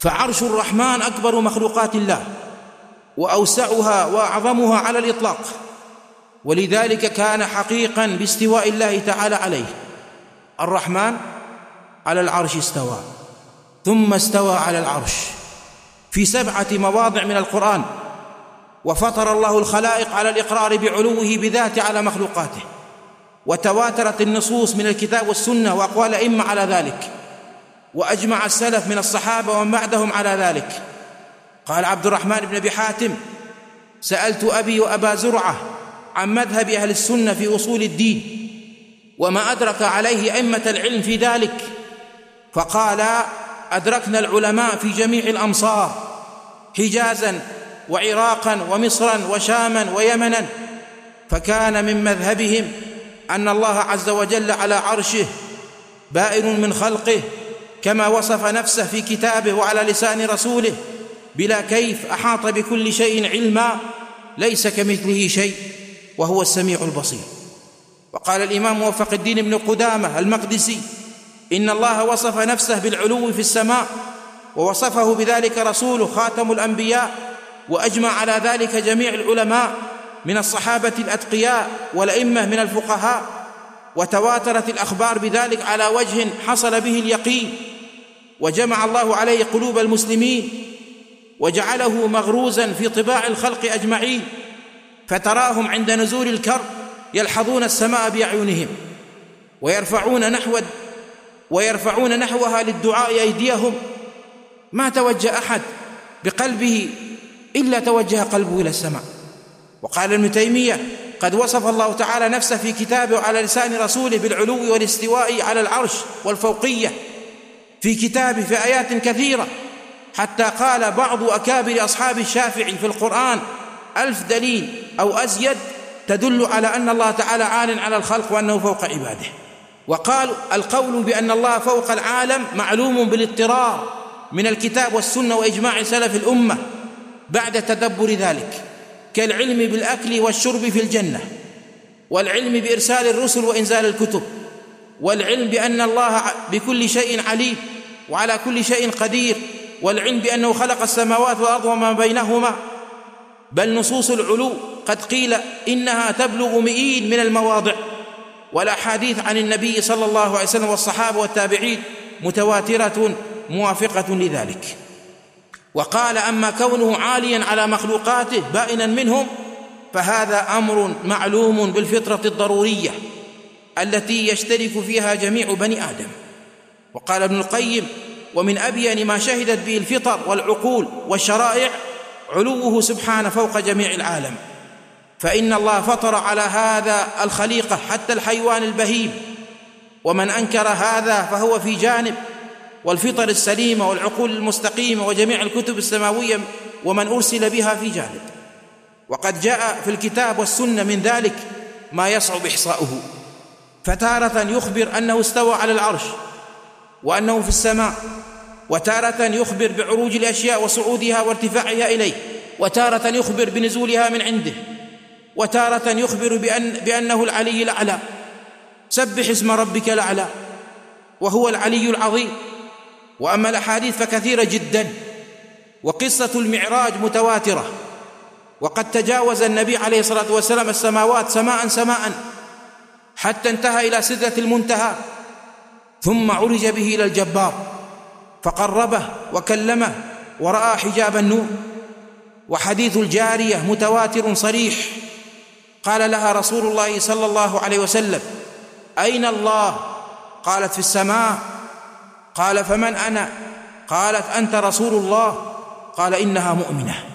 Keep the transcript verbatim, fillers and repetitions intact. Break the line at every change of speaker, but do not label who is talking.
فعرش الرحمن أكبر مخلوقات الله وأوسعها وأعظمها على الإطلاق، ولذلك كان حقيقا باستواء الله تعالى عليه. الرحمن على العرش استوى، ثم استوى على العرش في سبعة مواضع من القرآن، وفطر الله الخلائق على الإقرار بعلوه بذاته على مخلوقاته، وتواترت النصوص من الكتاب والسنة وأقوال الأئمة على ذلك، وأجمع السلف من الصحابة ومن بعدهم على ذلك. قال عبد الرحمن بن أبي حاتم: سألت أبي وأبا زرعة عن مذهب أهل السنة في أصول الدين وما أدرك عليه أئمة العلم في ذلك، فقال: أدركنا العلماء في جميع الأمصار، حجازا وعراقا ومصرا وشاما ويمنا، فكان من مذهبهم أن الله عز وجل على عرشه بائن من خلقه كما وصف نفسه في كتابه وعلى لسان رسوله بلا كيف، أحاط بكل شيء علما، ليس كمثله شيء وهو السميع البصير. وقال الإمام موفق الدين بن قدامة المقدسي: إن الله وصف نفسه بالعلو في السماء، ووصفه بذلك رسوله خاتم الأنبياء، وأجمع على ذلك جميع العلماء من الصحابة الأتقياء والأئمة من الفقهاء، وتواترت الأخبار بذلك على وجه حصل به اليقين، وجمع الله عليه قلوب المسلمين وجعله مغروزا في طباع الخلق أجمعين، فتراهم عند نزول الكرب يلحظون السماء بأعينهم ويرفعون نحو ويرفعون نحوها للدعاء أيديهم، ما توجه أحد بقلبه إلا توجه قلبه إلى السماء. وقال ابن تيمية: قد وصف الله تعالى نفسه في كتابه وعلى لسان رسوله بالعلو والاستواء على العرش والفوقية في كتابه في آيات كثيرة، حتى قال بعض أكابر أصحاب الشافعي في القرآن: ألف دليل أو أزيد تدل على أن الله تعالى عال على الخلق وأنه فوق عباده. وقال: القول بأن الله فوق العالم معلوم بالاضطرار من الكتاب والسنة وإجماع سلف الأمة بعد تدبر ذلك، كالعلم بالأكل والشرب في الجنة، والعلم بإرسال الرسل وإنزال الكتب، والعلم بأن الله بكل شيء عليم وعلى كل شيء قدير، والعلم بأنه خلق السماوات والأرض وما بينهما. بل نصوص العلو قد قيل إنها تبلغ مئين من المواضع، والأحاديث عن النبي صلى الله عليه وسلم والصحابة والتابعين متواترة موافقة لذلك. وقال: أما كونه عاليا على مخلوقاته بائنا منهم فهذا أمر معلوم بالفطرة الضرورية التي يشترك فيها جميع بني آدم. وقال ابن القيم: ومن أبين ما شهدت به الفطر والعقول والشرائع علوه سبحانه فوق جميع العالم، فإن الله فطر على هذا الخليقة حتى الحيوان البهيم، ومن أنكر هذا فهو في جانب، والفطر السليمة والعقول المستقيمة وجميع الكتب السماوية ومن أرسل بها في جانب. وقد جاء في الكتاب والسنة من ذلك ما يصعب إحصاؤه، فتارة يخبر أنه استوى على العرش وأنه في السماء، وتارة يخبر بعروج الأشياء وصعودها وارتفاعها إليه، وتارة يخبر بنزولها من عنده، وتارة يخبر بأن بأنه العلي الأعلى. سبح اسم ربك الأعلى وهو العلي العظيم. وأما الأحاديث فكثيرة جدا، وقصة المعراج متواترة، وقد تجاوز النبي عليه الصلاة والسلام السماوات سماء سماء حتى انتهى إلى سدرة المنتهى، ثم عرج به إلى الجبار فقربه وكلمه ورأى حجاب النور. وحديث الجارية متواتر صريح، قال لها رسول الله صلى الله عليه وسلم: أين الله؟ قالت: في السماء. قال: فمن أنا؟ قالت: أنت رسول الله. قال: إنها مؤمنة.